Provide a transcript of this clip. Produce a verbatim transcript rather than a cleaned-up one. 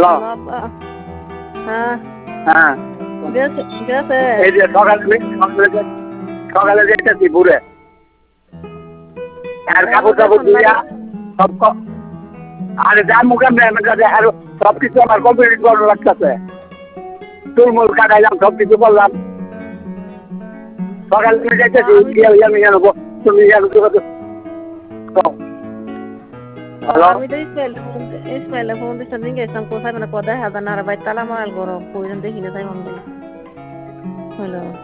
hello হ্যাঁ হ্যাঁ গেছে গেছে এই যে সকালে সকালে সকালে যেতেছি ঘুরে আর কাপড় টাপড় ধুইয়া সব ক- আরে যা মুখে মেয়ে কাছে আর সব কিছু আমার কমপ্লিট করা লাগতেছে চুলমুল কাটাইলাম সব কিছু করলাম সকালে তুমি যাইতেছি আমি গিয়ে আমি জানো তুমি জানো হ্যালো আমি তো ইসমাইল ফোন ইসমাইল ফোন দিচ্ছি দিন গেছিলাম কোথায় মানে কোথায় হাজার নারা বাই তালা মারাল গরম কইরেন দেখি না তাই মন হলো